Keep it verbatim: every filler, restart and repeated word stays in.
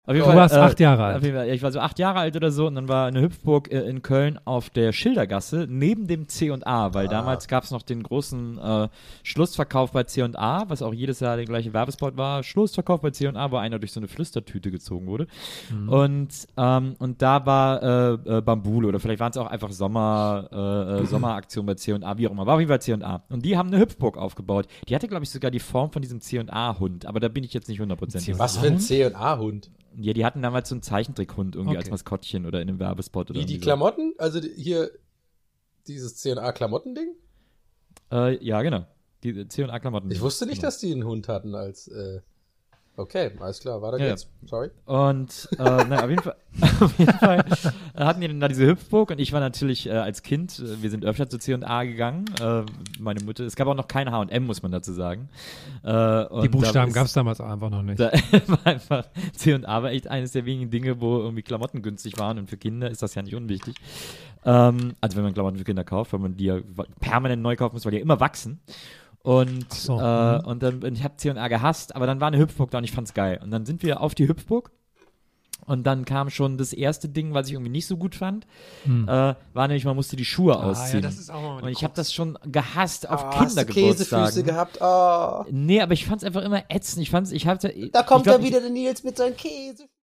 Auf jeden Du Fall, warst äh, acht Jahre alt. Auf jeden Fall, ja, ich war so acht Jahre alt oder so und dann war eine Hüpfburg äh, in Köln auf der Schildergasse neben dem C und A, weil Ah. damals gab es noch den großen äh, Schlussverkauf bei C und A, was auch jedes Jahr der gleiche Werbespot war. Schlussverkauf bei C und A, wo einer durch so eine Flüstertüte gezogen wurde. Mhm. Und, ähm, und da war äh, äh, Bambule oder vielleicht waren es auch einfach Sommer, äh, äh, Sommeraktion bei C und A, wie auch immer. War auf jeden Fall C und A. Und die haben eine Hüpfburg aufgebaut. Die hatte, glaube ich, sogar die Form von diesem C und A-Hund, aber da bin ich jetzt nicht hundertprozentig. Was für ein C und A-Hund? Ja, die hatten damals so einen Zeichentrickhund irgendwie Okay. als Maskottchen oder in einem Werbespot oder Wie die irgendwie Klamotten? Also die, hier dieses C und A-Klamotten-Ding? so. Äh, ja, genau. Die C und A-Klamotten. Ich wusste nicht, genau. dass die einen Hund hatten als äh okay, alles klar, weiter Ja, geht's. Sorry. Und äh, na, auf jeden Fall, auf jeden Fall hatten die dann da diese Hüpfburg und ich war natürlich äh, als Kind, äh, wir sind öfter zu C und A gegangen. Äh, meine Mutter, es gab auch noch kein H und M, muss man dazu sagen. Äh, und Die Buchstaben da gab es damals auch einfach noch nicht. Da war einfach, C und A war echt eines der wenigen Dinge, wo irgendwie Klamotten günstig waren und für Kinder ist das ja nicht unwichtig. Ähm, also wenn man Klamotten für Kinder kauft, weil man die ja permanent neu kaufen muss, weil die ja immer wachsen. Und, Ach so, äh, mhm. und dann, und ich habe C und A gehasst, aber dann war eine Hüpfburg da und ich fand's geil. Und dann sind wir auf die Hüpfburg und dann kam schon das erste Ding, was ich irgendwie nicht so gut fand, Hm. äh, war nämlich, man musste die Schuhe Ah, ausziehen. ja, das ist auch mal und ich habe das schon gehasst auf Ah, hast du Kindergeburtstagen. Käsefüße gehabt? Ah. Nee, aber ich fand's einfach immer ätzend. Ich fand's, ich hatte, Da kommt ich glaub, ja wieder der Nils mit seinen Käse.